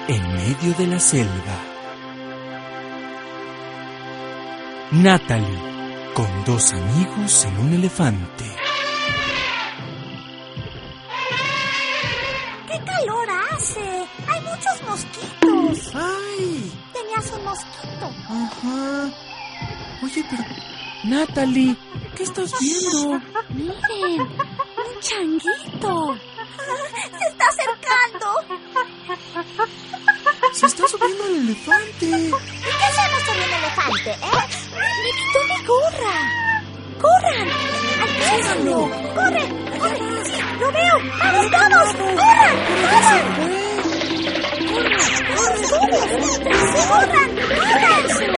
en medio de la selva. Natalie, con dos amigos en un elefante. ¡Qué calor hace! ¡Hay muchos mosquitos! ¡Ay! Tenías un mosquito. Ajá. Oye, pero... Natalie, ¿qué estás viendo? Miren, un changuito. Se está acercando. Se está subiendo al elefante. ¿Y qué hacemos con un elefante, Me quitó mi gorra. ¡Corran! ¡Alcánzalo! ¡Corre! ¡Corre! ¡Sí, lo veo! ¡Vamos, vamos! ¡Corran! ¡Corran! ¡Corran! ¡Corran! ¡Corran! ¡Corran!